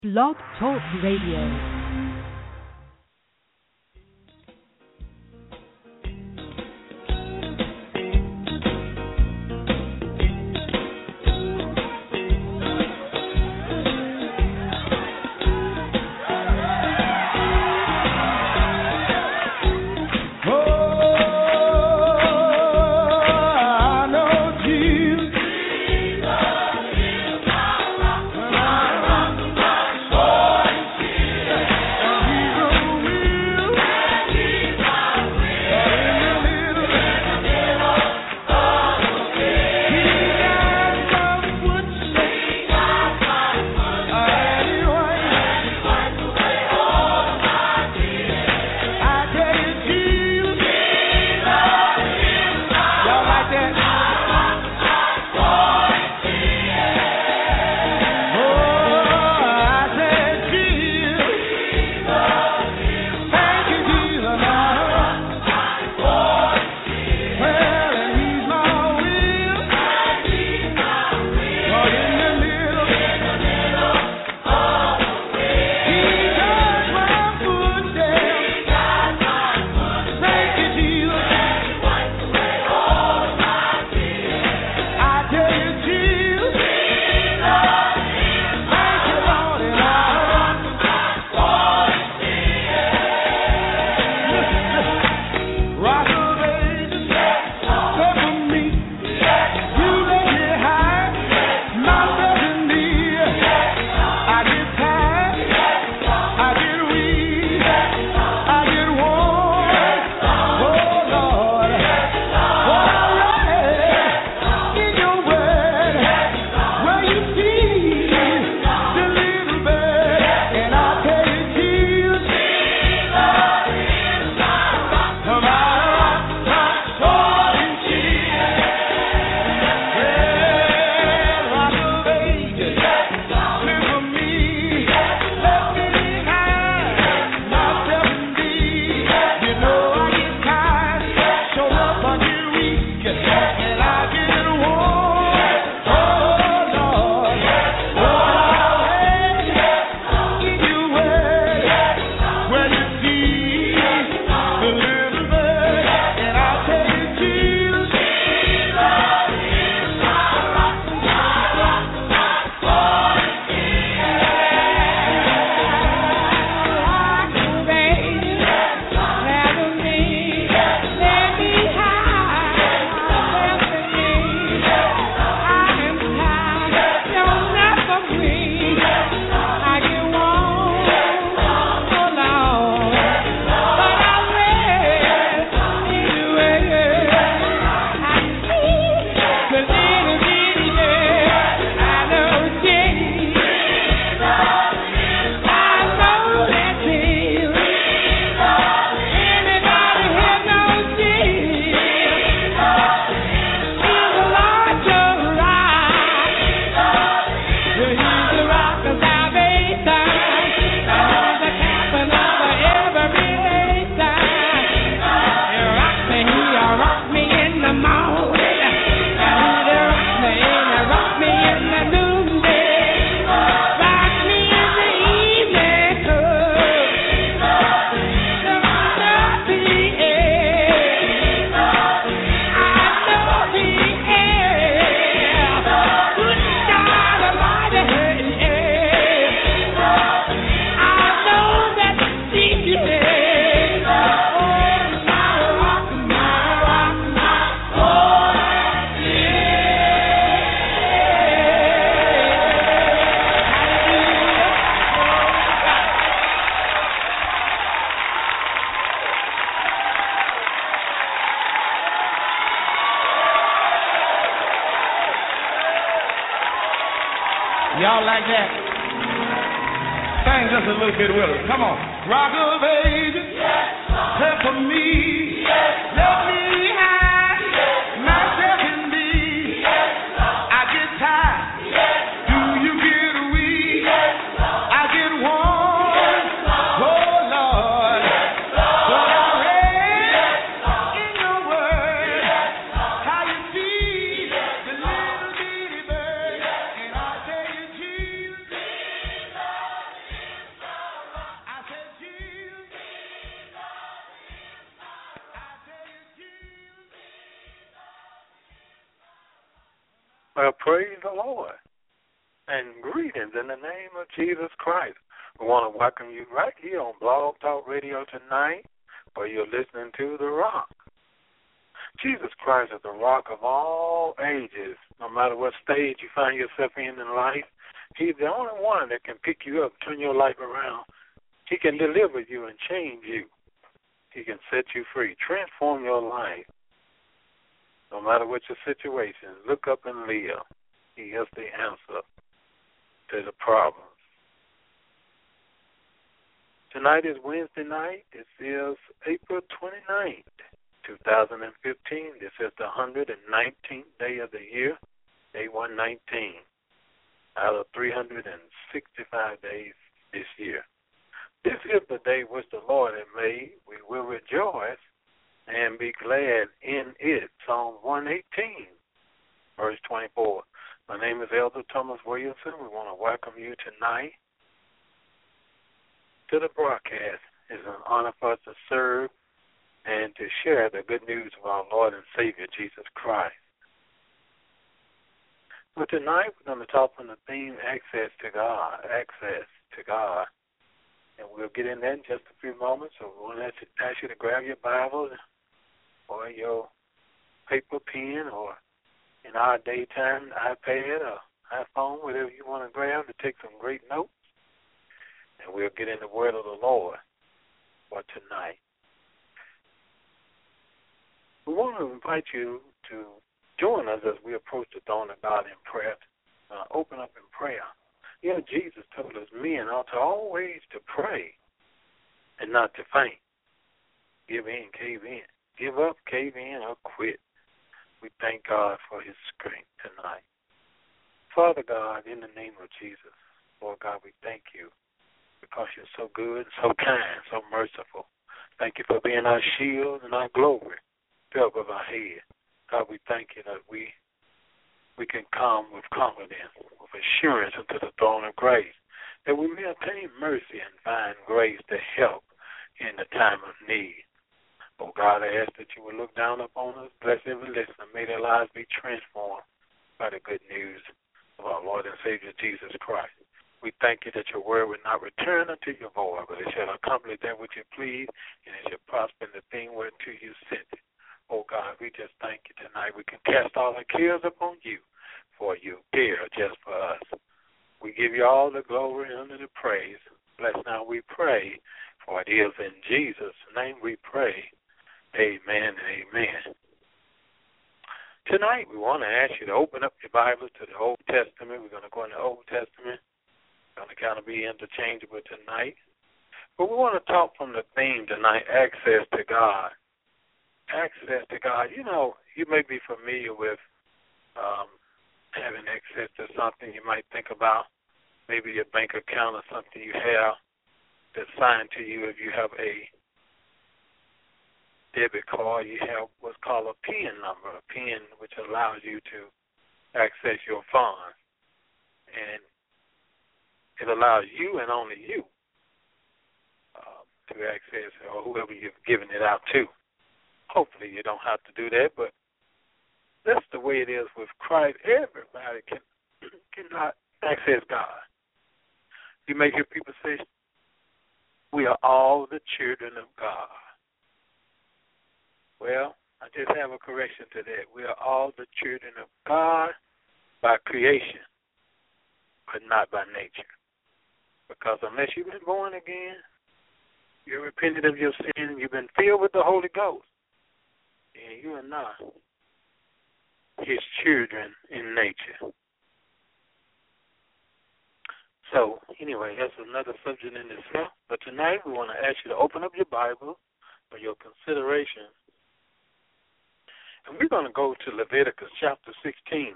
Blog Talk Radio. Y'all like that? Sing just a little bit with us. Come on. Rock of ages, step for me. Let me hide myself in thee. I get tired. Do you get weak? I get warm. Oh Lord. But I read in your word how you feed the little bitty bird. And I tell you, Jesus. Well, praise the Lord, and greetings in the name of Jesus Christ. We want to welcome you right here on Blog Talk Radio tonight, where you're listening to The Rock. Jesus Christ is the rock of all ages. No matter what stage you find yourself in life, He's the only one that can pick you up, turn your life around. He can deliver you and change you. He can set you free, transform your life. No matter what your situation, look up and live. He is the answer to the problems. Tonight is Wednesday night. This is April 29th, 2015. This is the 119th day of the year, day 119, out of 365 days this year. This is the day which the Lord has made. We will rejoice and be glad in it. Psalm 118, verse 24. My name is Elder Thomas Williamson. We want to welcome you tonight to the broadcast. It's an honor for us to serve and to share the good news of our Lord and Savior, Jesus Christ. But tonight we're going to talk on the theme, access to God, access to God. And we'll get in there in just a few moments. So we want to ask you to grab your Bible or your paper, pen, or in our daytime, iPad or iPhone, whatever you want to grab to take some great notes. And we'll get in the word of the Lord for tonight. We want to invite you to join us as we approach the throne of God in prayer. Open up in prayer. You know, Jesus told us men ought to always to pray and not to faint. Give in, cave in. Give up, cave in, or quit. We thank God for His strength tonight. Father God, in the name of Jesus, Lord God, we thank you because you're so good, so kind, so merciful. Thank you for being our shield and our glory, the top of our head. God, we thank you that we can come with confidence, with assurance into the throne of grace, that we may obtain mercy and find grace to help in the time of need. Oh, God, I ask that you would look down upon us, bless every listener, may their lives be transformed by the good news of our Lord and Savior, Jesus Christ. We thank you that your word will not return unto your void, but it shall accomplish that which you please, and it shall prosper in the thing whereto you sent it. Oh, God, we just thank you tonight. We can cast all our cares upon you, for you care just for us. We give you all the glory and the praise. Bless now, we pray, for it is in Jesus' name we pray. Amen and amen. Tonight we want to ask you to open up your Bible to the Old Testament. We're going to go in the Old Testament. It's going to kind of be interchangeable tonight. But we want to talk from the theme tonight, access to God. Access to God. You know, you may be familiar with having access to something. You might think about maybe your bank account or something you have that's assigned to you. If you have a debit card, you have what's called a PIN number, a PIN which allows you to access your funds. And it allows you and only you to access it, or whoever you've given it out to. Hopefully you don't have to do that, but that's the way it is with Christ. Everybody cannot access God. You may hear people say, we are all the children of God. Well, I just have a correction to that. We are all the children of God by creation, but not by nature. Because unless you've been born again, you're repentant of your sin, you've been filled with the Holy Ghost, and you are not His children in nature. So, anyway, that's another subject in itself. But tonight we want to ask you to open up your Bible for your consideration. And we're going to go to Leviticus chapter 16.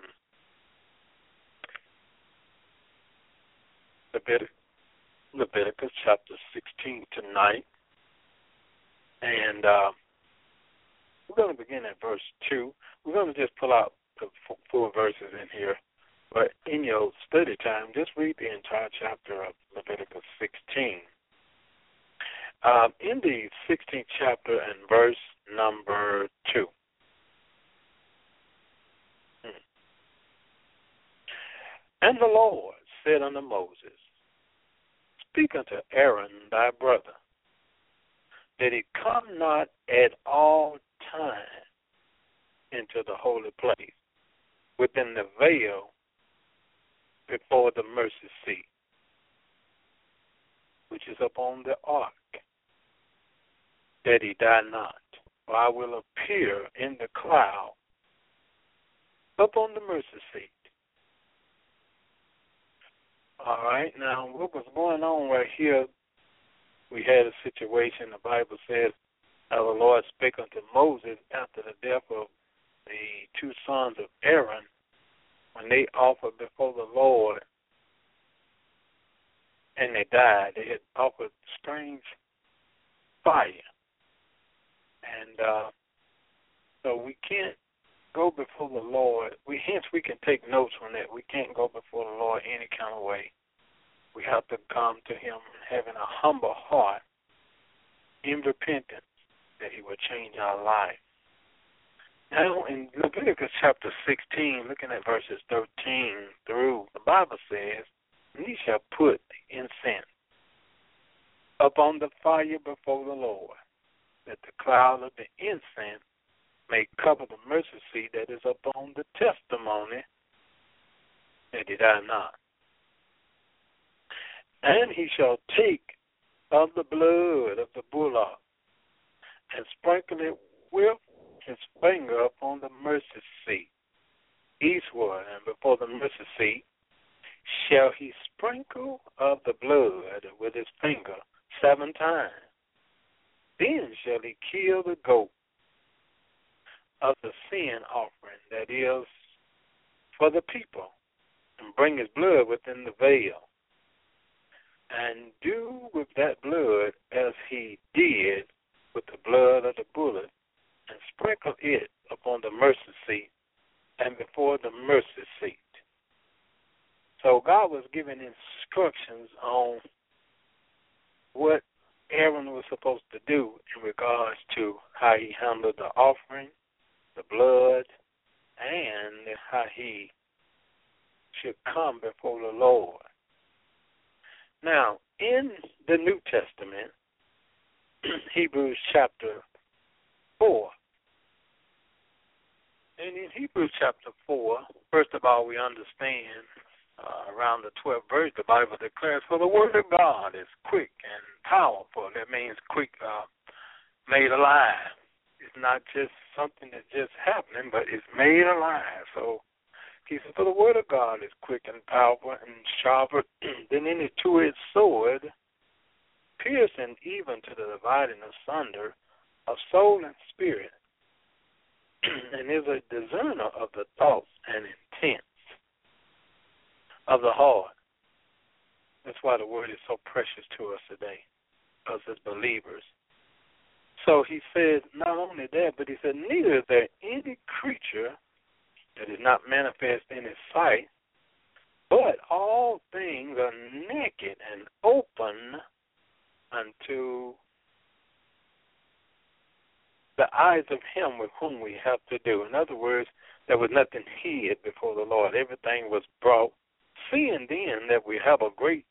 Leviticus chapter 16 tonight. And we're going to begin at verse 2. We're going to just pull out the 4 verses in here. But in your study time, just read the entire chapter of Leviticus 16. In the 16th chapter and verse number 2. And the Lord said unto Moses, Speak unto Aaron thy brother, that he come not at all times into the holy place, within the veil before the mercy seat, which is upon the ark, that he die not. For I will appear in the cloud upon the mercy seat. All right, now what was going on right here, we had a situation, the Bible says, how the Lord spake unto Moses after the death of the two sons of Aaron, when they offered before the Lord and they died. They had offered strange fire. And so we can't go before the Lord. Hence we can take notes from that. We can't go before the Lord any kind of way. We have to come to him having a humble heart in repentance that he will change our life. Now in Leviticus chapter 16, looking at verses 13 through, the Bible says, And ye shall put the incense upon the fire before the Lord, that the cloud of the incense may cover the mercy seat that is upon the testimony, that he die not. And he shall take of the blood of the bullock and sprinkle it with his finger upon the mercy seat eastward, and before the mercy seat shall he sprinkle of the blood with his finger 7 times. Then shall he kill the goat of the sin offering that is for the people, and bring his blood within the veil, and do with that blood as he did with the blood of the bullock, and sprinkle it upon the mercy seat and before the mercy seat. So God was giving instructions on what Aaron was supposed to do in regards to how he handled the offering, the blood, and how he should come before the Lord. Now, in the New Testament, Hebrews chapter 4, and in Hebrews chapter 4, first of all, we understand around the 12th verse, the Bible declares, For the word of God is quick and powerful. That means quick, made alive. It's not just something that's just happening, but it's made alive. So he said, For the word of God is quick and powerful and sharper than any two-edged sword, piercing even to the dividing asunder of soul and spirit, and is a discerner of the thoughts and intents of the heart. That's why the word is so precious to us today, us as believers. So he said, not only that, but he said, neither is there any creature that is not manifest in his sight, but all things are naked and open unto the eyes of him with whom we have to do. In other words, there was nothing hid before the Lord. Everything was brought. Seeing then that we have a great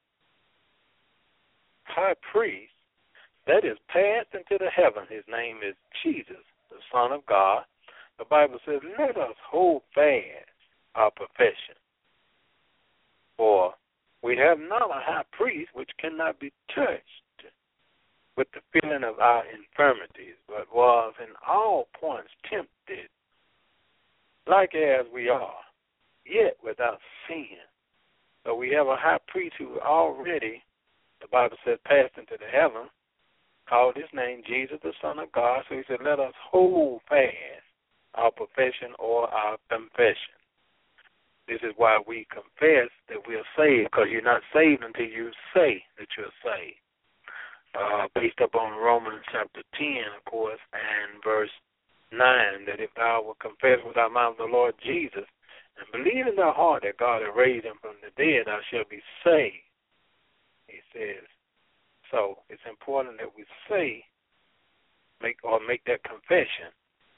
high priest that is passed into the heaven, his name is Jesus, the Son of God. The Bible says, let us hold fast our profession. For we have not a high priest which cannot be touched with the feeling of our infirmities, but was in all points tempted, like as we are, yet without sin. So we have a high priest who already, the Bible says, passed into the heaven, called his name Jesus, the Son of God. So he said, let us hold fast our profession or our confession. This is why we confess that we are saved, because you're not saved until you say that you're saved. Based upon Romans chapter 10, of course, and verse 9, that if thou wilt confess with thy mouth the Lord Jesus and believe in thy heart that God has raised him from the dead, thou shalt be saved, he says. So it's important that we make that confession.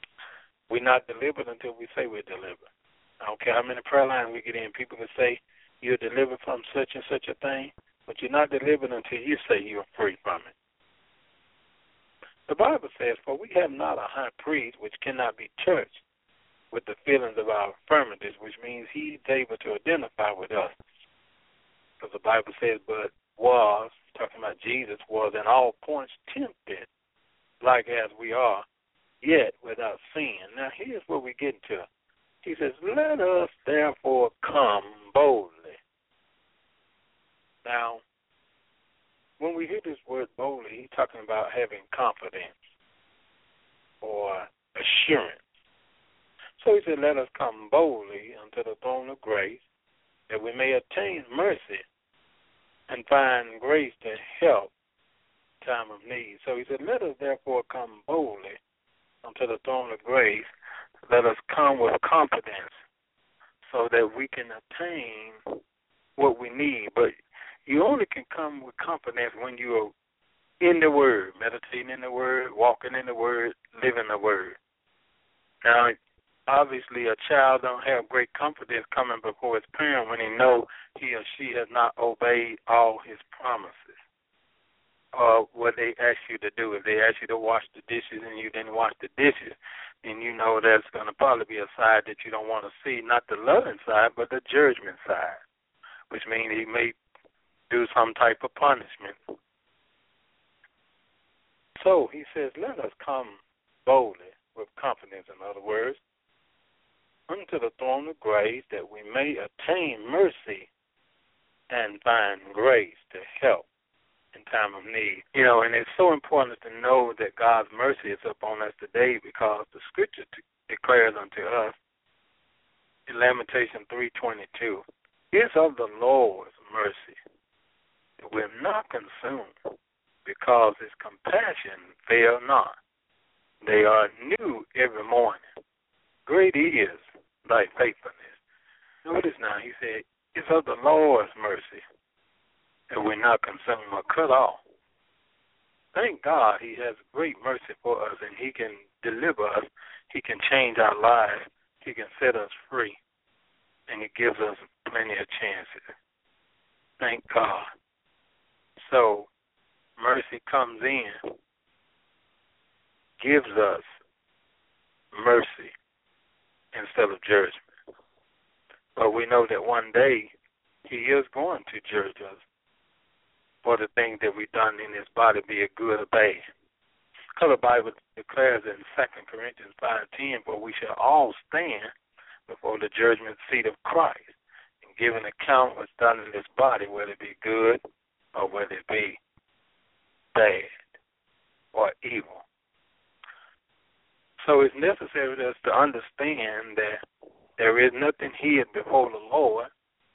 We're not delivered until we say we're delivered. I don't care how many prayer lines we get in. People can say, you're delivered from such and such a thing, but you're not delivered until you say you're free from it. The Bible says, for we have not a high priest which cannot be touched with the feelings of our infirmities, which means he's able to identify with us. Because the Bible says, but was, talking about Jesus, was in all points tempted, like as we are, yet without sin. Now here's what we get into. He says, let us therefore come boldly. Now, when we hear this word boldly, he's talking about having confidence or assurance. So he said, let us come boldly unto the throne of grace, that we may obtain mercy and find grace to help in time of need. So he said, let us therefore come boldly unto the throne of grace. Let us come with confidence so that we can obtain what we need. But you only can come with confidence when you are in the Word, meditating in the Word, walking in the Word, living the Word. Now, obviously, a child don't have great confidence coming before his parent when he know he or she has not obeyed all his promises or what they ask you to do. If they ask you to wash the dishes and you didn't wash the dishes, then you know that's going to probably be a side that you don't want to see, not the loving side, but the judgment side, which means he may do some type of punishment. So he says, let us come boldly with confidence, in other words, unto the throne of grace, that we may obtain mercy and find grace to help in time of need. You know, and it's so important to know that God's mercy is upon us today, because the scripture declares unto us in Lamentation 3:22, it's of the Lord's mercy that we're not consumed, because his compassion fail not. They are new every morning. Great is thy faithfulness. Notice now, he said, it's of the Lord's mercy that we're not consumed or cut off. Thank God he has great mercy for us, and he can deliver us. He can change our lives. He can set us free, and he gives us plenty of chances. Thank God. So mercy comes in, gives us mercy instead of judgment. But we know that one day he is going to judge us for the things that we've done in this body, be it good or bad. Because the Bible declares in 2 Corinthians 5:10, for we shall all stand before the judgment seat of Christ and give an account what's done in this body, whether it be good or whether it be bad or evil. So it's necessary for us to understand that there is nothing hid before the Lord.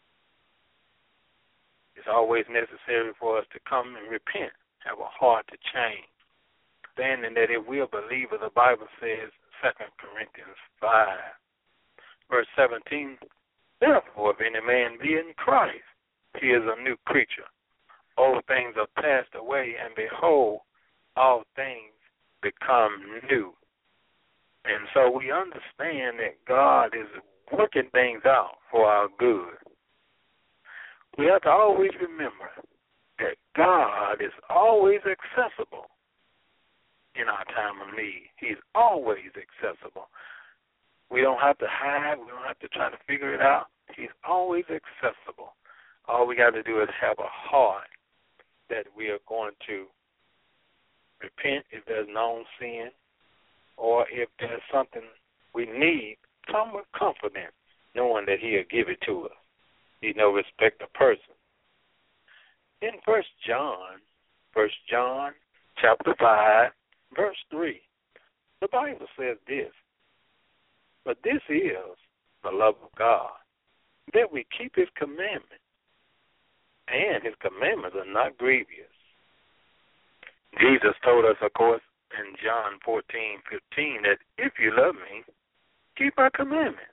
It's always necessary for us to come and repent, have a heart to change. Understanding that if we are believers, the Bible says, 2 Corinthians 5, verse 17, therefore, if any man be in Christ, he is a new creature. Old things are passed away, and behold, all things become new. And so we understand that God is working things out for our good. We have to always remember that God is always accessible in our time of need. He's always accessible. We don't have to hide. We don't have to try to figure it out. He's always accessible. All we got to do is have a heart that we are going to repent if there's known sin, or if there's something we need, come with confidence, knowing that he'll give it to us. He no respect of person. In 1 John chapter 5, verse 3, the Bible says this, but this is the love of God, that we keep his commandments, and his commandments are not grievous. Jesus told us, of course, in John 14:15, that if you love me, keep my commandments.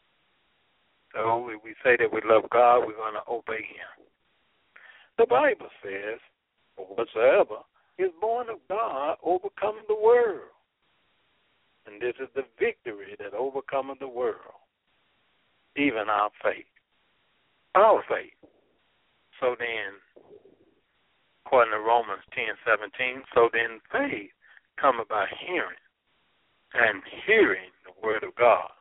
So if we say that we love God, we're going to obey him. The Bible says, whatsoever is born of God overcometh the world. And this is the victory that overcometh the world, even our faith. our faith. So then, according to Romans 10:17, so then faith cometh by hearing, and hearing the word of God.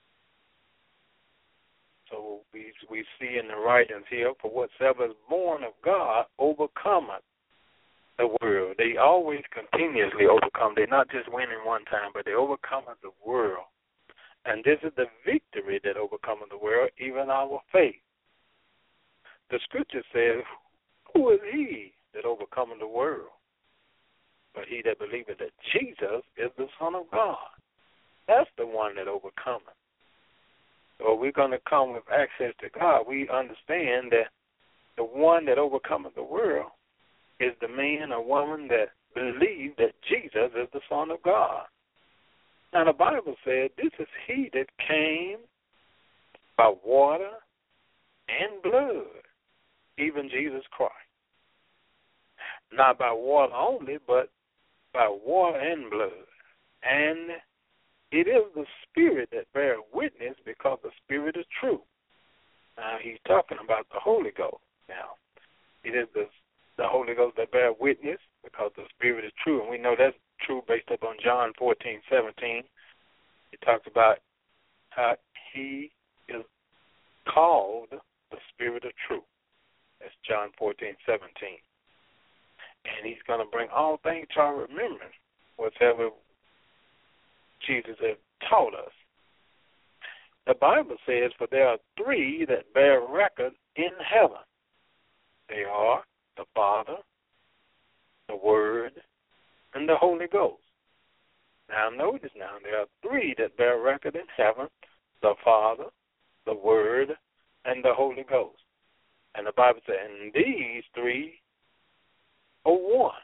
So we see in the writings here, for whatsoever is born of God overcometh the world. They always continuously overcome. They're not just winning one time, but they overcome the world. And this is the victory that overcometh the world, even our faith. The scripture says, who is he that overcometh the world? But he that believeth that Jesus is the Son of God. That's the one that overcometh. So we're going to come with access to God. We understand that the one that overcometh the world is the man or woman that believes that Jesus is the Son of God. Now the Bible said this is he that came by water and blood, even Jesus Christ. Not by water only, but by water and blood. And it is the Spirit that bears witness, because the Spirit is true. Now he's talking about the Holy Ghost. Now, it is the Holy Ghost that bears witness, because the Spirit is true. And we know that's true based upon John 14:17. It talks about how he is called the Spirit of truth. That's John 14:17. And he's going to bring all things to our remembrance, whatever Jesus has taught us. The Bible says, for there are three that bear record in heaven. They are the Father, the Word, and the Holy Ghost. Now notice now, there are three that bear record in heaven, the Father, the Word, and the Holy Ghost. And the Bible says, and these three are one.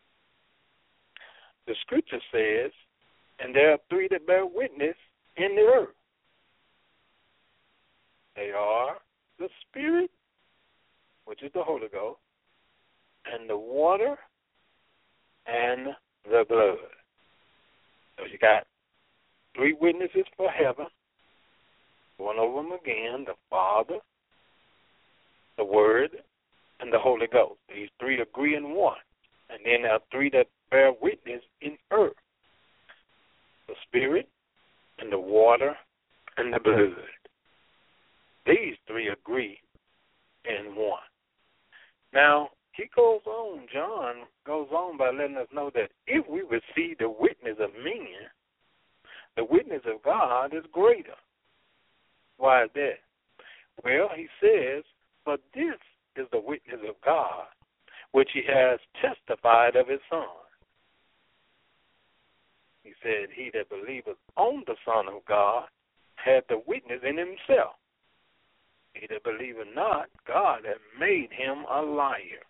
The scripture says, and there are three that bear witness in the earth. They are the Spirit, which is the Holy Ghost, and the water, and the blood. So you got three witnesses for heaven. One of them again, the Father, the Word, and the Holy Ghost. These three agree in one. And then there are three that bear witness in earth. The Spirit, and the water, and the blood. These three agree in one. Now, John goes on by letting us know that if we receive the witness of men, the witness of God is greater. Why is that? Well, he says, but this is the witness of God, which he has testified of his Son. He said, he that believeth on the Son of God hath the witness in himself. He that believeth not, God hath made him a liar,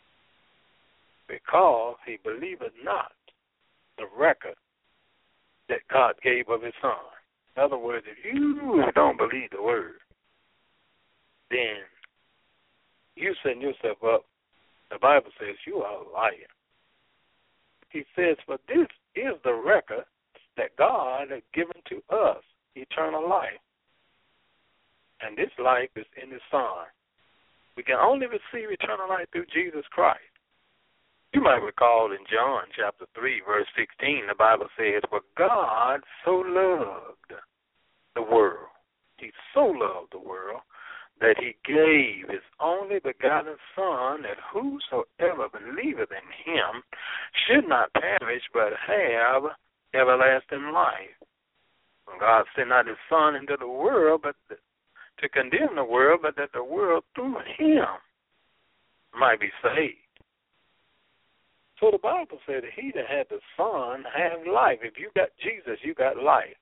because he believeth not the record that God gave of his Son. In other words, if you don't believe the word, then you setting yourself up. The Bible says you are a liar. He says, for this is the record that God has given to us, eternal life. And this life is in his Son. We can only receive eternal life through Jesus Christ. You might recall in John chapter 3, verse 16, the Bible says, for God so loved the world. He so loved the world that he gave his only begotten Son, that whosoever believeth in him should not perish, but have everlasting life. God sent not his Son into the world, but to condemn the world, but that the world through him might be saved. So the Bible said that he that had the Son had life. If you got Jesus, you got life.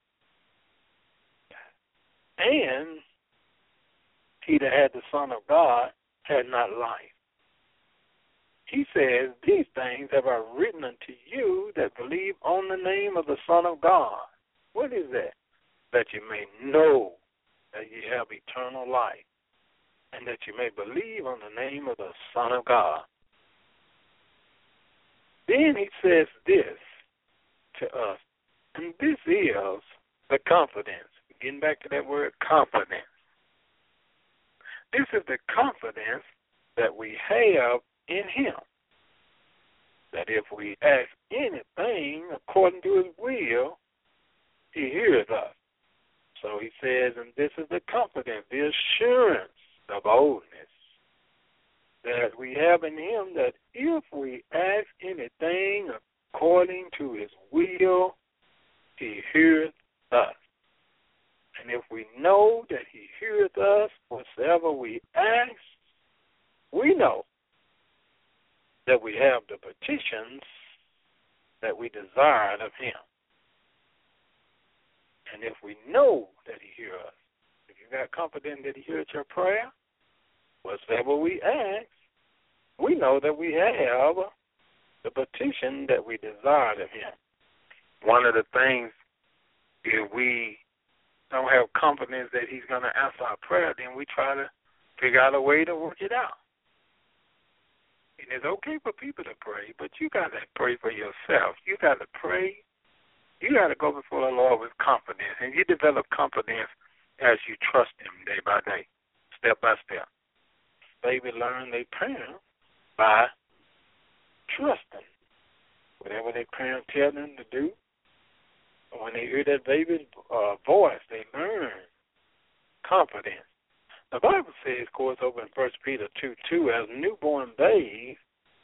And he that had the Son of God had not life. He says, these things have I written unto you that believe on the name of the Son of God. What is that? That you may know that you have eternal life, and that you may believe on the name of the Son of God. Then he says this to us, and this is the confidence. Getting back to that word confidence. This is the confidence that we have in him, that if we ask anything according to his will, he hears us. So he says, and this is the confidence, the assurance, the boldness that we have in him, that if we ask anything according to his will, he heareth us. And if we know that he heareth us whatsoever we ask, we know that we have the petitions that we desired of him. And if we know that he hears us, if you got confidence that he hears your prayer, whatsoever we ask, we know that we have the petition that we desired of him. One of the things, if we don't have confidence that he's going to answer our prayer, then we try to figure out a way to work it out. And it's okay for people to pray, but you got to pray for yourself. You got to pray. You got to go before the Lord with confidence, and you develop confidence as you trust him day by day, step by step. Baby learn their parents by trusting whatever their parents tell them to do. When they hear that baby's voice, they learn confidence. The Bible says, of course, over in 1 Peter 2:2, as newborn babes,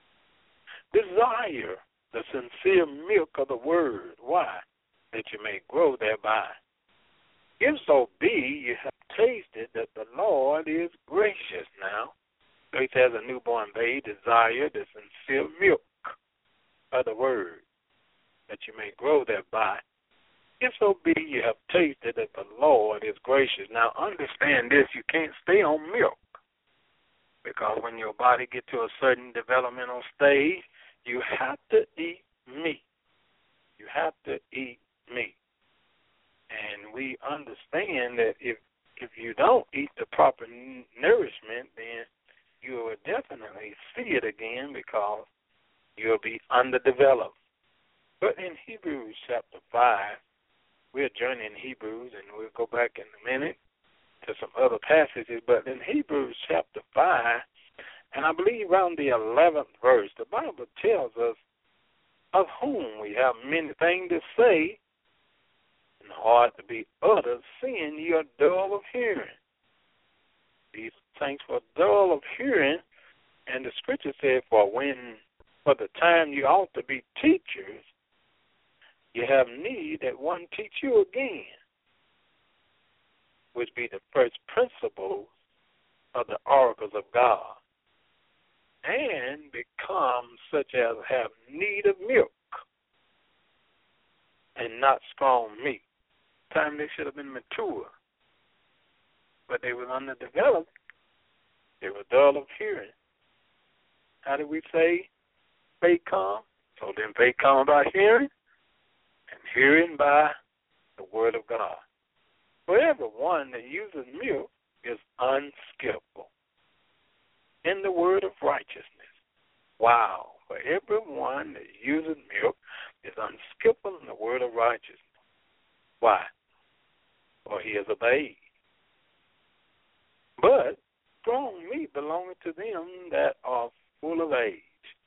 desire the sincere milk of the word. Why? That you may grow thereby. If so be you have tasted that the Lord is gracious. Now, so he says a newborn babe desire the sincere milk of the word, that you may grow thereby. If so be you have tasted that the Lord is gracious. Now, understand this, you can't stay on milk, because when your body gets to a certain developmental stage, you have to eat meat. You have to eat meat. And we understand that if you don't eat the proper nourishment, then you will definitely see it again, because you'll be underdeveloped. But in Hebrews chapter 5, we're journeying in Hebrews, and we'll go back in a minute to some other passages. But in Hebrews chapter 5, and I believe around the 11th verse, the Bible tells us, of whom we have many things to say, and hard to be uttered, seeing you are dull of hearing. These things were dull of hearing, and the scripture said, for the time you ought to be teachers, you have need that one teach you again, which be the first principles of the oracles of God, and become such as have need of milk and not strong meat. Time they should have been mature, but they were underdeveloped. They were dull of hearing. How do we say faith come? So then faith comes by hearing, and hearing by the word of God. For everyone that uses milk is unskillful in the word of righteousness. Wow. For everyone that uses milk is unskillful in the word of righteousness. Why? For he is a babe. But strong meat belongeth to them that are full of age.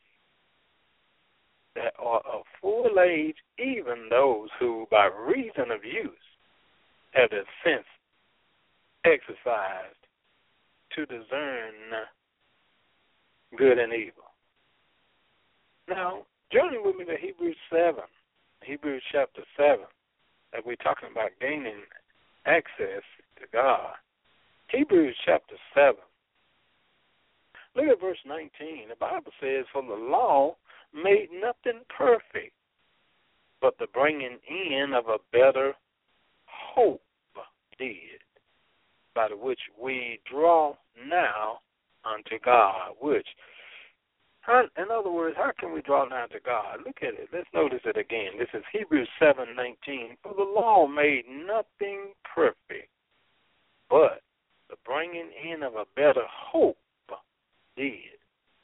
That are of full age, even those who, by reason of use, have their sense exercised to discern good and evil. Now, journey with me to Hebrews 7, Hebrews chapter 7, as we're talking about gaining access to God. Hebrews chapter 7. Look at verse 19. The Bible says, for the law made nothing perfect, but the bringing in of a better hope did, by the which we draw now unto God, which, in other words, how can we draw now to God? Look at it. Let's notice it again. This is Hebrews 7:19. For the law made nothing perfect, but the bringing in of a better hope did,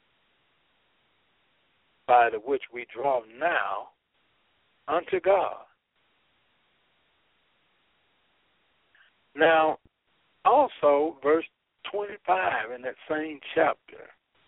by the which we draw now unto God. Now, also, verse 25 in that same chapter.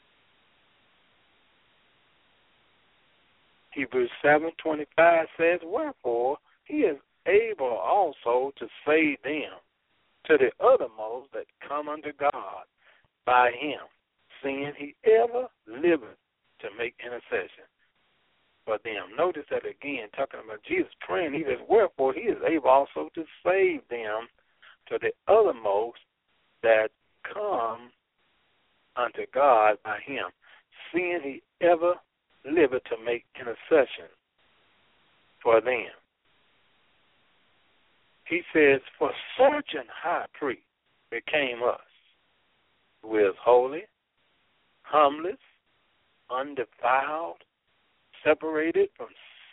Hebrews 7:25 says, wherefore he is able also to save them to the uttermost that come unto God by him, seeing he ever liveth to make intercession for them. Notice that again, talking about Jesus praying, he says, wherefore he is able also to save them to the uttermost that come unto God by him, seeing he ever liveth to make intercession for them. He says, for such an high priest became us, who is holy, harmless, undefiled, separate from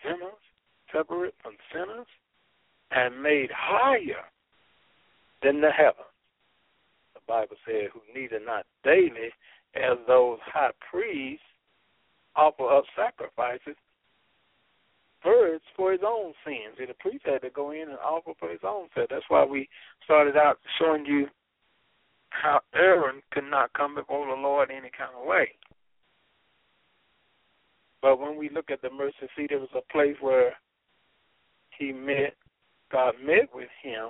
sinners, and made higher than the heavens. The Bible says, who needed not daily, as those high priests, offer up sacrifices first for his own sins. See, the priest had to go in and offer for his own sins. That's why we started out showing you how Aaron could not come before the Lord any kind of way. But when we look at the mercy seat, it was a place where God met with him.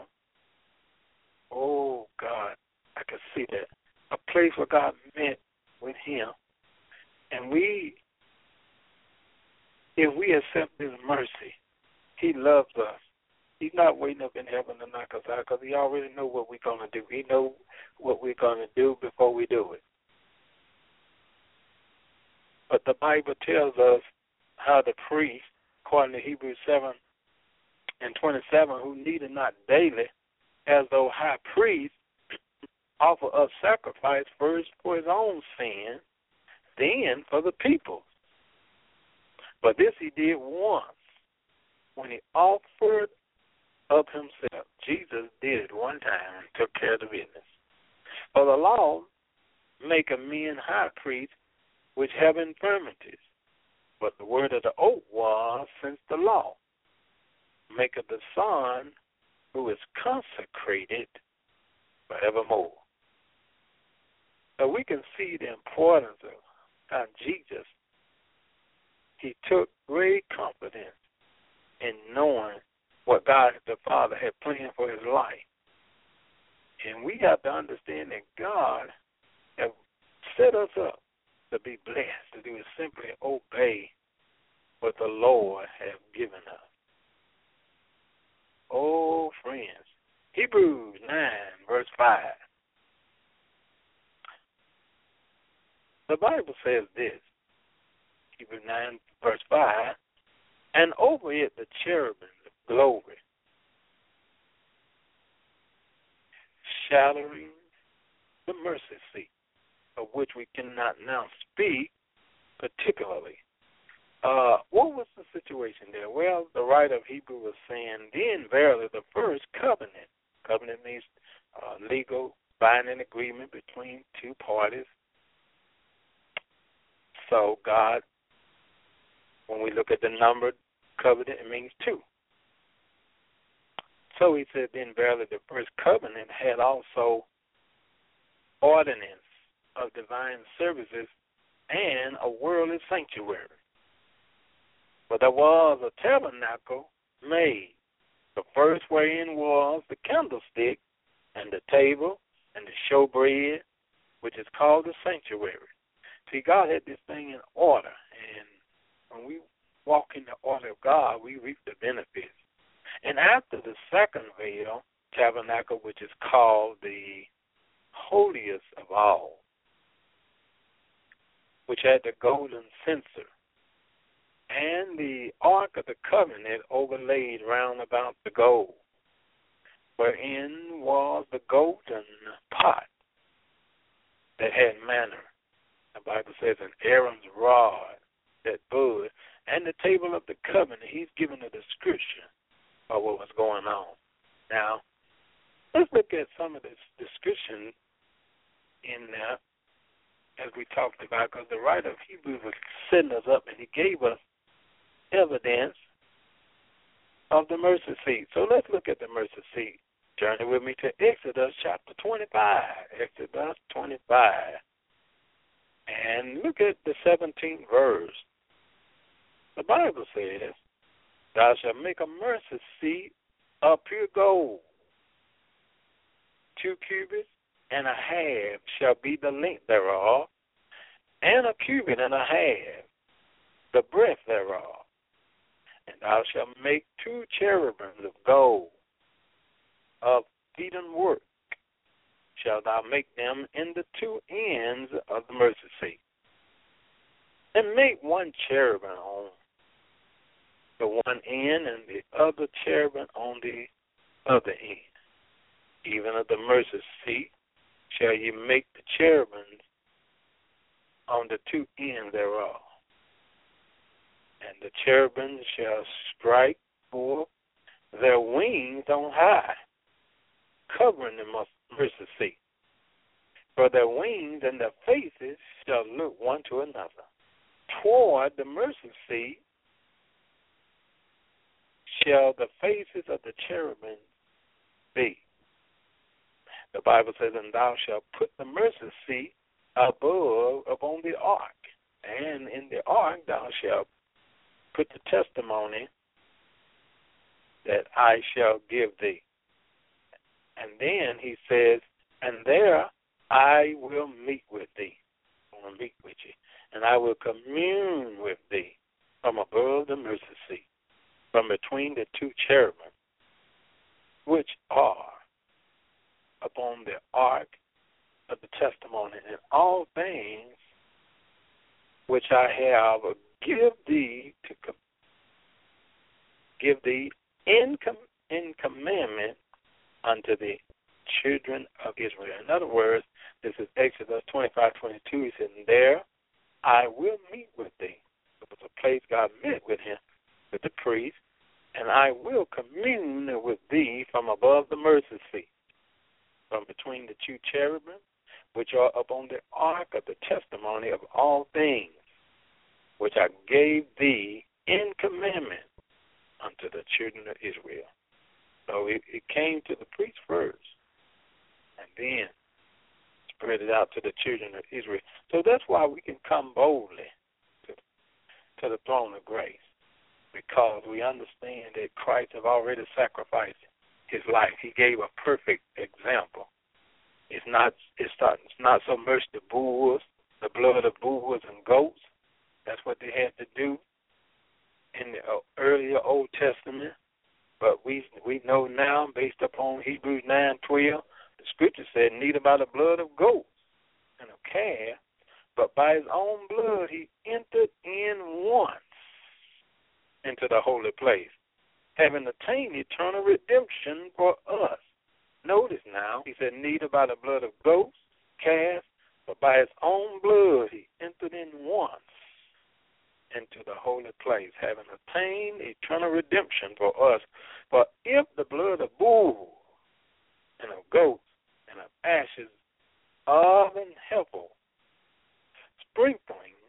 Oh, God, I could see that. A place where God met with him. And if we accept his mercy, he loves us. He's not waiting up in heaven to knock us out because he already knows what we're going to do. He knows what we're going to do before we do it. But the Bible tells us how the priest, according to Hebrews 7:27, who needed not daily, as though high priest, offer up sacrifice first for his own sin, then for the people. But this he did once, when he offered up himself. Jesus did it one time and took care of the business. For the law maketh men high priests which have infirmities. But the word of the oath was, since the law maketh the Son who is consecrated forevermore. So we can see the importance of how Jesus, he took great confidence in knowing what God the Father had planned for his life. And we have to understand that God has set us up to be blessed, to do is simply obey what the Lord has given us. Oh, friends, Hebrews 9:5. The Bible says this, Hebrews 9:5, and over it the cherubim, the glory, shadowing the mercy seat, of which we cannot now speak particularly. What was the situation there? Well, the writer of Hebrew was saying, then verily the first covenant means legal binding agreement between two parties. So God, when we look at the number covenant, it means two. So he said, then verily the first covenant had also ordinance of divine services and a worldly sanctuary. But there was a tabernacle made, the first wherein was the candlestick and the table and the showbread, which is called the sanctuary. See, God had this thing in order, and when we walk in the order of God, we reap the benefits. And after the second veil, tabernacle, which is called the holiest of all, which had the golden censer, and the ark of the covenant overlaid round about the gold, wherein was the golden pot that had manna. The Bible says, in Aaron's rod that budded, and the table of the covenant. He's given a description of what was going on. Now, let's look at some of this description in there as we talked about, because the writer of Hebrews was setting us up, and he gave us evidence of the mercy seat. So let's look at the mercy seat. Journey with me to Exodus chapter 25. Exodus 25. And look at the 17th verse. The Bible says, thou shalt make a mercy seat of pure gold. 2 cubits and a half shall be the length thereof, and a cubit and a half the breadth thereof. And thou shalt make 2 cherubims of gold, of beaten work shalt thou make them in the 2 ends of the mercy seat. And make 1 cherubim on the one end, and the other cherubim on the other end. Even of the mercy seat shall ye make the cherubims on the 2 ends thereof. And the cherubims shall strike forth their wings on high, covering the mercy seat. For their wings and their faces shall look one to another. Toward the mercy seat shall the faces of the cherubim be. The Bible says, and thou shalt put the mercy seat above upon the ark, and in the ark thou shalt put the testimony that I shall give thee. And then he says, and there I will meet with thee. I will meet with you. And I will commune with thee from above the mercy seat, from between the 2 cherubim, which are upon the ark of the testimony, and all things which I have give thee in commandment unto the children of Israel. In other words, this is Exodus 25:22. He said, and there I will meet with thee. It was a place God met with him, with the priest, and I will commune with thee from above the mercy seat, from between the 2 cherubim, which are upon the ark of the testimony of all things, which I gave thee in commandment unto the children of Israel. So it came to the priest first, and then spread it out to the children of Israel. So that's why we can come boldly to the throne of grace, because we understand that Christ have already sacrificed his life. He gave a perfect example. It's not so much the blood of bulls and goats. That's what they had to do in the earlier Old Testament. But we know now, based upon Hebrews 9:12, the Scripture said, neither by the blood of goats and of calf, but by his own blood he entered in once into the holy place, having attained eternal redemption for us. Notice now, he said, neither by the blood of goats, calves, but by his own blood he entered in once into the holy place, having attained eternal redemption for us. For if the blood of bulls and of goats and of ashes of an heifer, sprinkling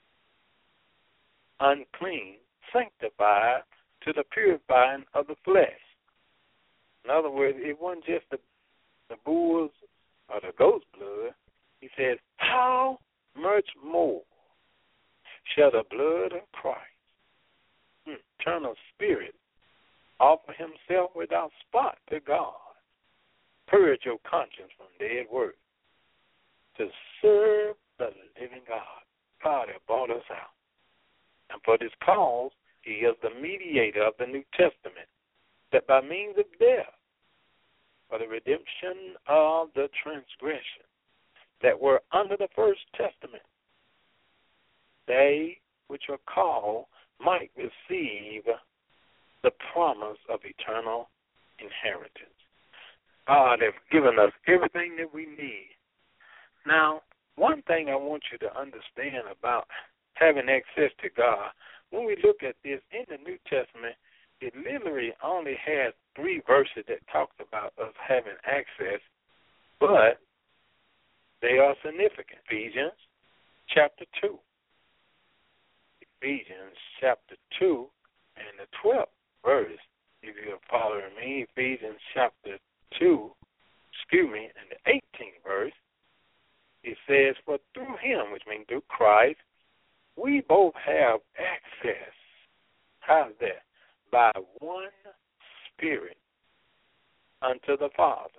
unclean, sanctified to the purifying of the flesh. In other words, it wasn't just the bulls or the goat's blood. He says, how much more shall the blood of Christ, eternal spirit, offer himself without spot to God, purge your conscience from dead works, to serve the living God. God has brought us out. And for this cause, he is the mediator of the New Testament, that by means of death, for the redemption of the transgression that were under the first testament, they which are called might receive the promise of eternal inheritance. God has given us everything that we need. Now, one thing I want you to understand about having access to God, when we look at this in the New Testament, it literally only has 3 verses that talks about us having access, but they are significant. Ephesians chapter 2. Ephesians chapter 2 and the 12th verse. If you're following me, Ephesians chapter the 18th verse, it says, for through him, which means through Christ, we both have access. How's that? By one Spirit unto the Father.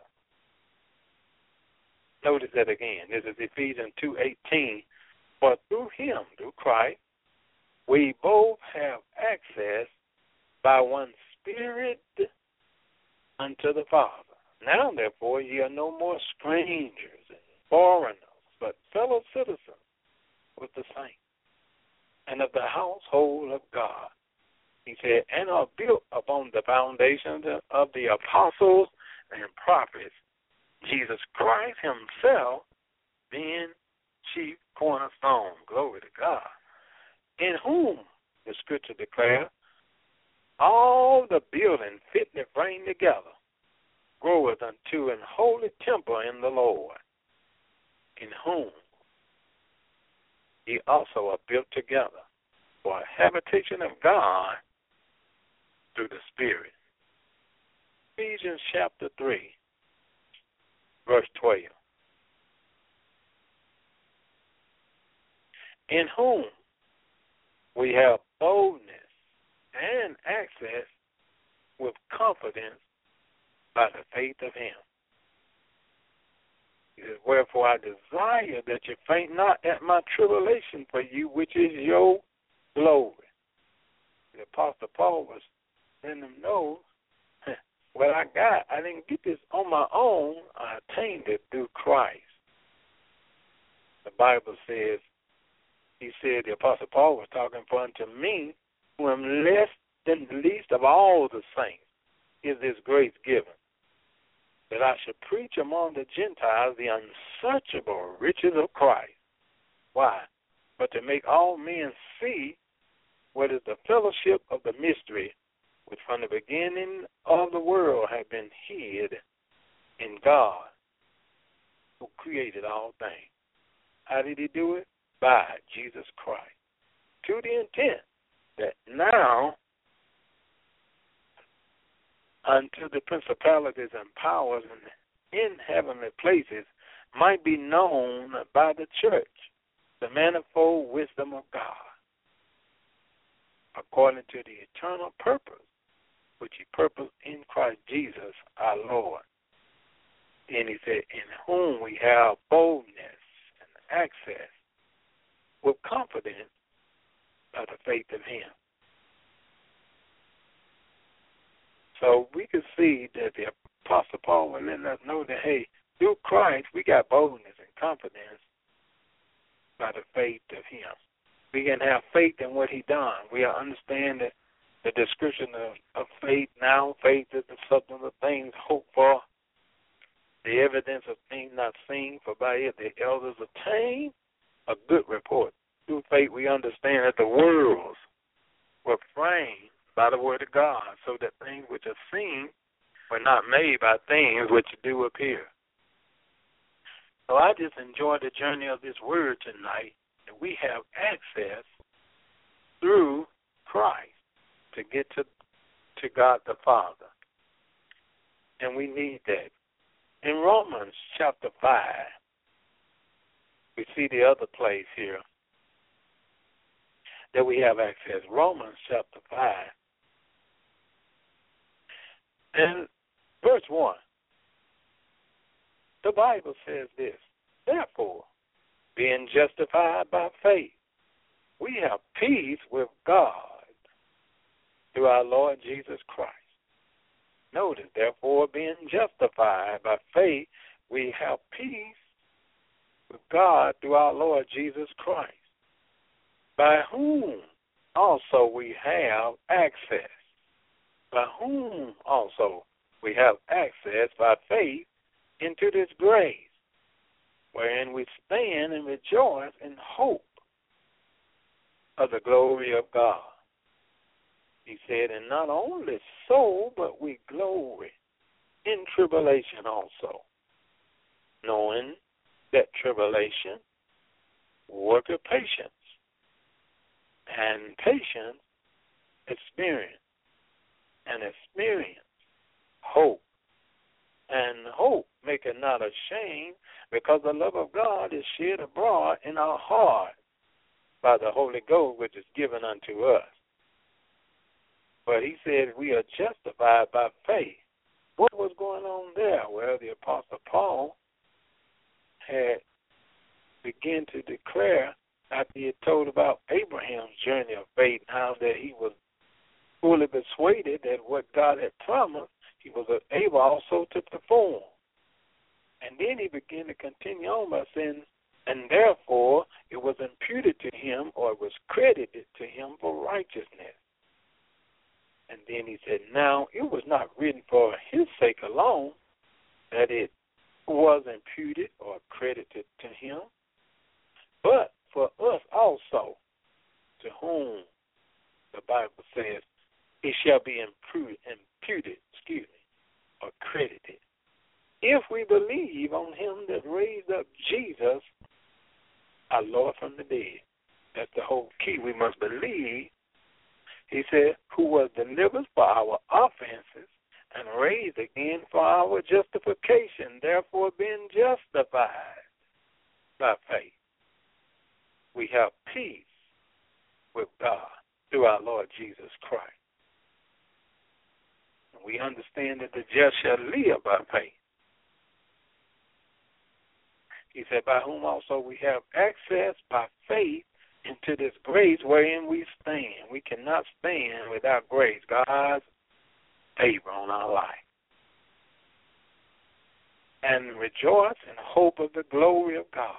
Notice that again. This is Ephesians 2:18. For through him, through Christ, we both have access by one Spirit unto the Father. Now, therefore, ye are no more strangers and foreigners, but fellow citizens with the saints and of the household of God. He said, and are built upon the foundations of the apostles and prophets, Jesus Christ himself being chief cornerstone. Glory to God. In whom, the scripture declares, all the building fitly framed together groweth unto an holy temple in the Lord, in whom ye also are built together for a habitation of God through the Spirit. Ephesians chapter 3, verse 12. In whom we have boldness and access with confidence by the faith of him. He says, wherefore I desire that you faint not at my tribulation for you, which is your glory. The Apostle Paul was letting them know what I got. I didn't get this on my own. I attained it through Christ. The Bible says, he said, the Apostle Paul was talking, for unto me, who am less than the least of all the saints, is this grace given, that I should preach among the Gentiles the unsearchable riches of Christ. Why? But to make all men see what is the fellowship of the mystery, which from the beginning of the world had been hid in God, who created all things. How did he do it? By Jesus Christ. To the intent that now unto the principalities and powers in heavenly places might be known by the church the manifold wisdom of God, according to the eternal purpose which he purposed in Christ Jesus our Lord. And he said, in whom we have boldness and access with confidence by the faith of him. So we can see that the Apostle Paul was letting us know that, hey, through Christ, we got boldness and confidence by the faith of him. We can have faith in what he done. We understand that the description of faith now. Faith is the substance of things hoped for, the evidence of things not seen, for by it the elders obtain a good report. Through faith we understand that the worlds were framed by the word of God, so that things which are seen were not made by things which do appear. So I just enjoyed the journey of this word tonight, that we have access through Christ to get to God the Father. And we need that. In Romans chapter 5, we see the other place here that we have access. Romans chapter 5. And verse 1, the Bible says this, therefore, being justified by faith, we have peace with God through our Lord Jesus Christ. Notice, therefore, being justified by faith, we have peace with God through our Lord Jesus Christ, by whom also we have access. By whom also we have access by faith into this grace, wherein we stand and rejoice in hope of the glory of God. He said, and not only so, but we glory in tribulation also, knowing that tribulation worketh patience, and patience experience, and experience hope, and hope maketh not ashamed, because the love of God is shed abroad in our heart by the Holy Ghost, which is given unto us. But he said we are justified by faith. What was going on there? Well, the Apostle Paul had begun to declare, after he had told about Abraham's journey of faith, how that he was fully persuaded that what God had promised, he was able also to perform. And then he began to continue on by saying, and therefore it was imputed to him, or it was credited to him for righteousness. And then he said, now it was not written for his sake alone that it was imputed or credited to him, but for us also, to whom the Bible says it shall be imputed, or credited, if we believe on him that raised up Jesus, our Lord, from the dead. That's the whole key. We must believe. He said, who was delivered for our offenses and raised again for our justification, therefore being justified by faith. We have peace with God through our Lord Jesus Christ. We understand that the just shall live by faith. He said, by whom also we have access by faith into this grace wherein we stand. We cannot stand without grace, God's favor on our life. And rejoice in hope of the glory of God.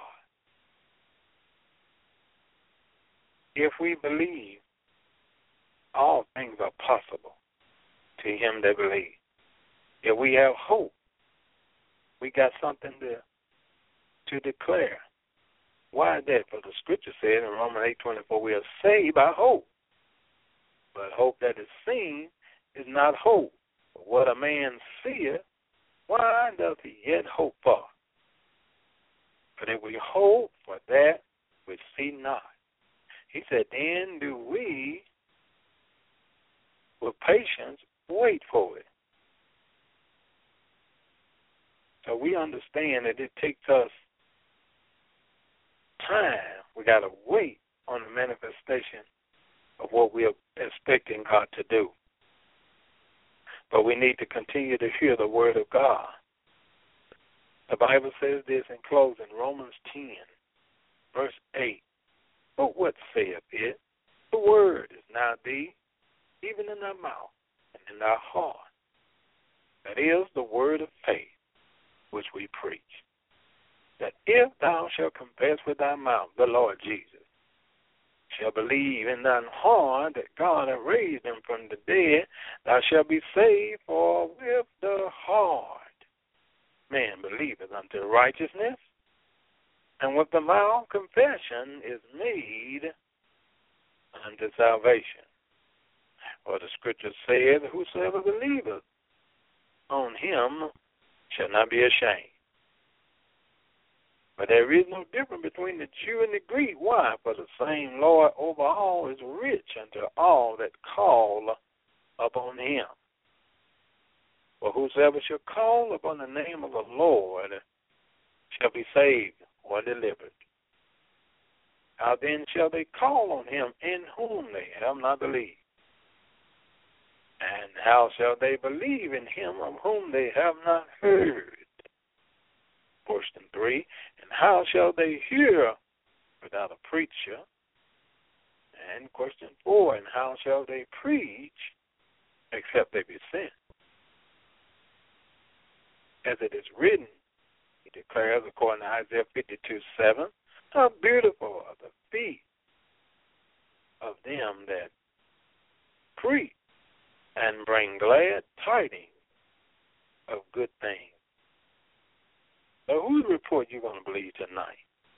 If we believe, all things are possible to him that believes. If we have hope, we got something to declare. Why is that? For the scripture said in Romans 8:24, we are saved by hope. But hope that is seen is not hope. But what a man seeth, why doth he yet hope for? But if we hope for that which see not, he said, then do we with patience wait for it. So we understand that it takes us time. We got to wait on the manifestation of what we are expecting God to do. But we need to continue to hear the word of God. The Bible says this in closing, Romans 10, verse 8. But what saith it? The word is now thee, even in thy mouth and in thy heart. That is the word of faith which we preach. That if thou shalt confess with thy mouth the Lord Jesus, shalt believe in thine heart that God hath raised him from the dead, thou shalt be saved. For with the heart man believeth unto righteousness, and with the mouth confession is made unto salvation. For the scripture saith, whosoever believeth on him shall not be ashamed. But there is no difference between the Jew and the Greek. Why? For the same Lord over all is rich unto all that call upon him. For whosoever shall call upon the name of the Lord shall be saved or delivered. How then shall they call on him in whom they have not believed? And how shall they believe in him of whom they have not heard? Question 3, and how shall they hear without a preacher? And question 4, and how shall they preach except they be sent? As it is written, he declares according to Isaiah 52:7, how beautiful are the feet of them that preach and bring glad tidings of good things. So whose report you going to believe tonight?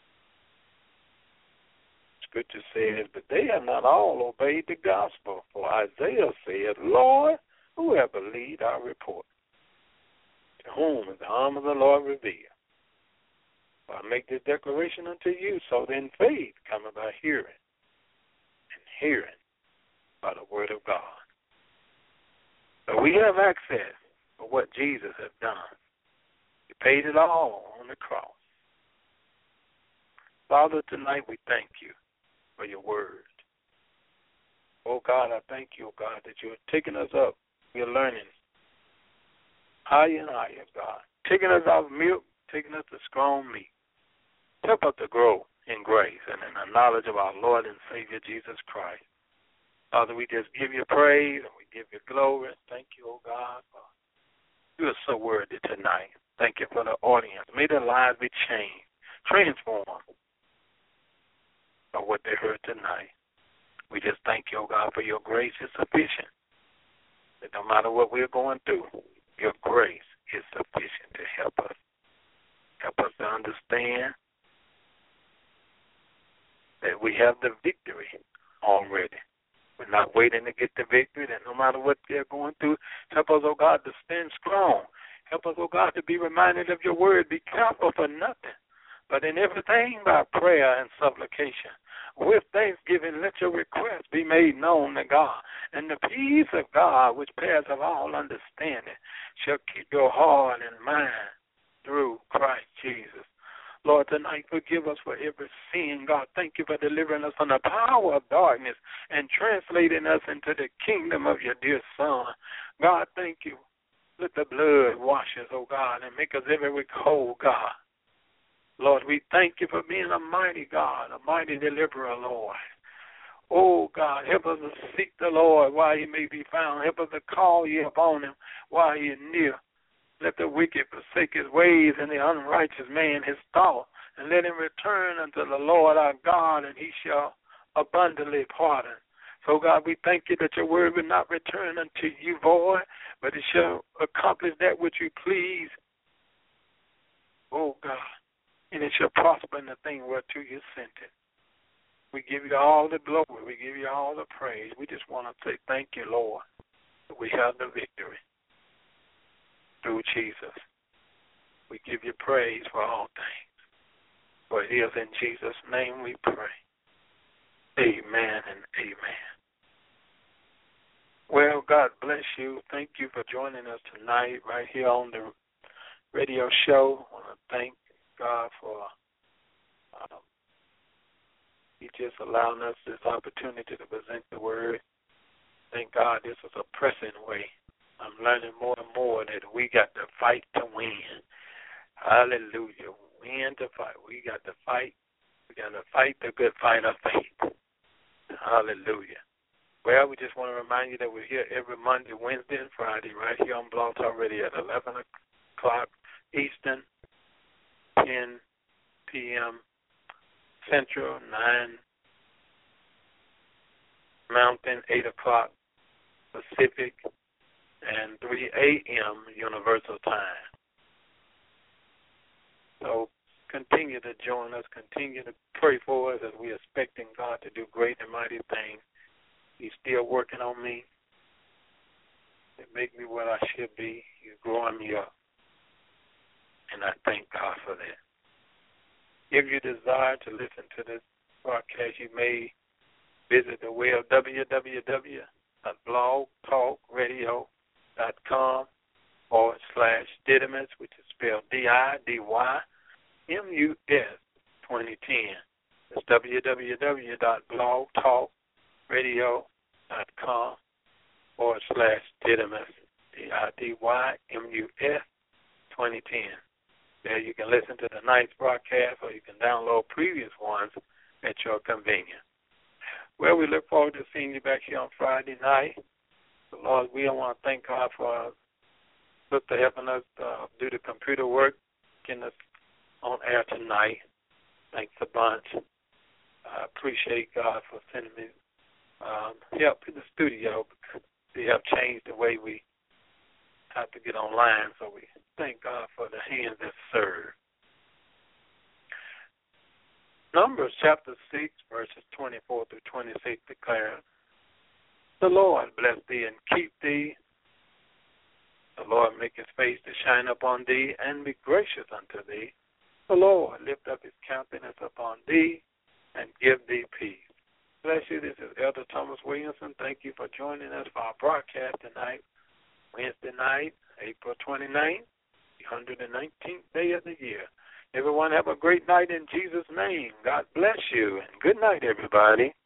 Scripture says, but they have not all obeyed the gospel. For Isaiah said, Lord, who have believed our report? To whom is the arm of the Lord revealed? For I make this declaration unto you, so then faith cometh by hearing, and hearing by the word of God. So we have access for what Jesus has done. paid it all on the cross. Father, tonight we thank you for your word. Oh, God, I thank you, oh, God, that you're taking us up. We're learning higher and higher, God. Taking us off milk, taking us to strong meat. Help us to grow in grace and in the knowledge of our Lord and Savior, Jesus Christ. Father, we just give you praise and we give you glory. Thank you, oh, God, for you are so worthy tonight. Thank you for the audience. May their lives be changed, transformed by what they heard tonight. We just thank you, oh God, for your grace is sufficient. That no matter what we're going through, your grace is sufficient to help us. Help us to understand that we have the victory already. We're not waiting to get the victory, that no matter what they're going through, help us, oh God, to stand strong. Help us, oh God, to be reminded of your word. Be careful for nothing, but in everything by prayer and supplication. With thanksgiving, let your requests be made known to God. And the peace of God, which passes all understanding, shall keep your heart and mind through Christ Jesus. Lord, tonight forgive us for every sin. God, thank you for delivering us from the power of darkness and translating us into the kingdom of your dear Son. God, thank you. Let the blood wash us, oh God, and make us every week whole, God. Lord, we thank you for being a mighty God, a mighty deliverer, Lord. Oh, God, help us to seek the Lord while he may be found. Help us to call you upon him while he is near. Let the wicked forsake his ways and the unrighteous man his thought, and let him return unto the Lord our God, and he shall abundantly pardon. So, God, we thank you that your word will not return unto you void, but it shall accomplish that which you please. Oh, God. And it shall prosper in the thing whereto you sent it. We give you all the glory. We give you all the praise. We just want to say thank you, Lord, that we have the victory through Jesus. We give you praise for all things. For it is in Jesus' name we pray. Amen and amen. Well, God bless you. Thank you for joining us tonight right here on the radio show. I want to thank God for he just allowing us this opportunity to present the word. Thank God this is a pressing way. I'm learning more and more that we got to fight to win. Hallelujah. Win to fight. We got to fight. We got to fight the good fight of faith. Hallelujah. Well, we just want to remind you that we're here every Monday, Wednesday, and Friday right here on Blog Talk Radio at 11 o'clock Eastern, 10 p.m. Central, 9 Mountain, 8 o'clock Pacific, and 3 a.m. Universal Time. So continue to join us. Continue to pray for us as we're expecting God to do great and mighty things. He's still working on me to make me what I should be. He's growing me up. And I thank God for that. If you desire to listen to this broadcast, you may visit the web www.blogtalkradio.com/Didymus, which is spelled DIDYMUS 2010. It's www.blogtalkradio.com/Didymus, DIDYMUS 2010. There you can listen to the night's broadcast, or you can download previous ones at your convenience. Well, we look forward to seeing you back here on Friday night. So, Lord, we want to thank God for Sister helping us do the computer work, getting us on air tonight. Thanks a bunch. I appreciate God for sending me help in the studio, because they have changed the way we have to get online, so we thank God for the hands that serve. Numbers chapter 6, verses 24 through 26 declares, "The Lord bless thee and keep thee. The Lord make his face to shine upon thee and be gracious unto thee. The Lord lift up his countenance upon thee and give thee peace." Bless you. This is Elder Thomas Williamson. Thank you for joining us for our broadcast tonight, Wednesday night, April 29th. 319th day of the year. Everyone have a great night in Jesus' name. God bless you, and good night, everybody.